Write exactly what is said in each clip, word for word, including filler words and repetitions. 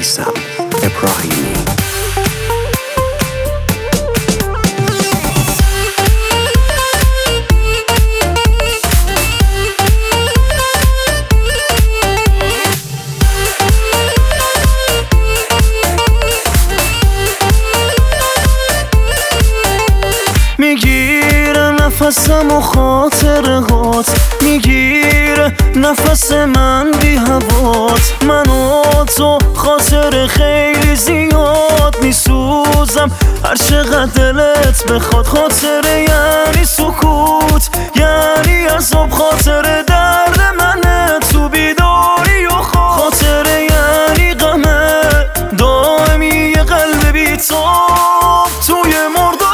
میثم ابراهیمی. میگیره نفسم و خاطره هات، میگیره نفس من بی هوات. من و تو خاطر خیلی زیاد میسوزم هر چقدر دلت بخواد. خاطره یعنی سکوت، یعنی عذاب، خاطره درد منه تو بیداری و خواب. خاطره یعنی غمه دائمی یه قلب بیتاب توی مرداب.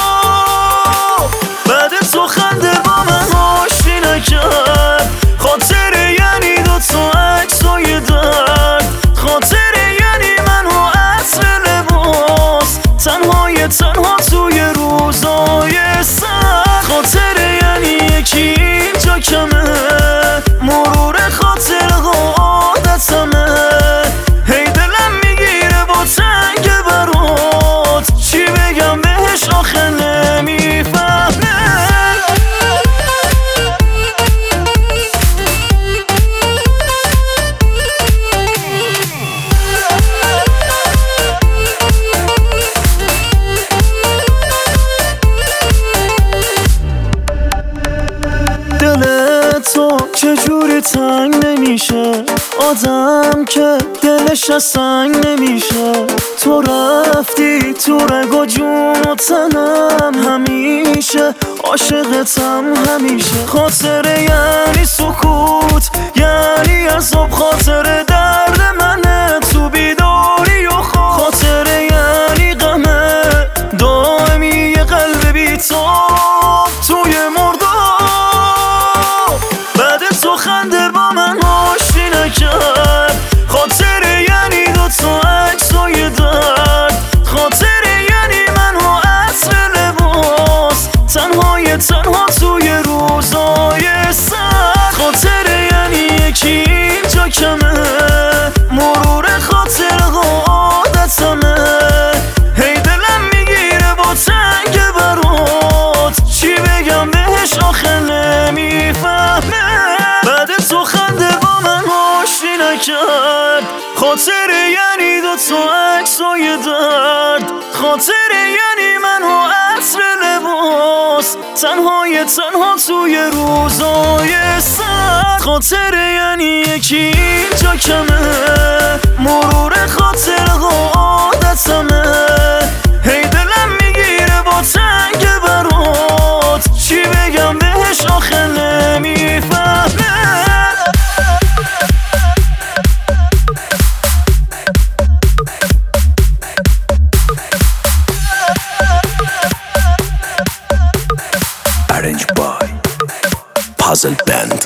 بعد تو خنده با من آشتی نکرد. خاطره یعنی دوتا عکسای درد. خاطره یعنی من و عطر لباس، تنهای تنها توی روزای سرد. خاطره یعنی یکی اینجا کمه، مرور خاطره ها عادتمه. هی دلم میگیره با تنگ برات، چی بگم بهش آخه نمیفهمه. دل تو چجوری تنگ نمیشه، آدم که دلش از سنگ نمیشه. تو رفتی تو رگ و جون و تنم، همیشه عاشقتم همیشه. خاطره یعنی سکوت، یعنی عذاب، خاطره درد منه تو بیداری و خواب. خاطره یعنی غمه دائمی یه قلب بیتاب توی مرداب. بعد تو خنده با من آشتی نکرد. خاطره یعنی دوتا عکسای درد. خاطره یعنی من و عطر لباس، تنهای تنها توی روزای سرد. خاطره یعنی یکی اینجا کمه، مرور خاطره ها عادتمه. هی دلم میگیره با تنگ برات، چی بگم بهش آخه نمیفهمه. بعد تو خنده با من آشتی نکرد. خاطره یعنی دوتا عکسای درد. خاطره یعنی من و عطر لباس، تنهای تنها توی روزای سرد. خاطره یعنی یکی اینجا کمه، مرور خاطره ها عادتمه. هی دلم میگیره با تنگ برات، چی بگم بهش آخه نمیفهمه. Arranged by Puzzle Band.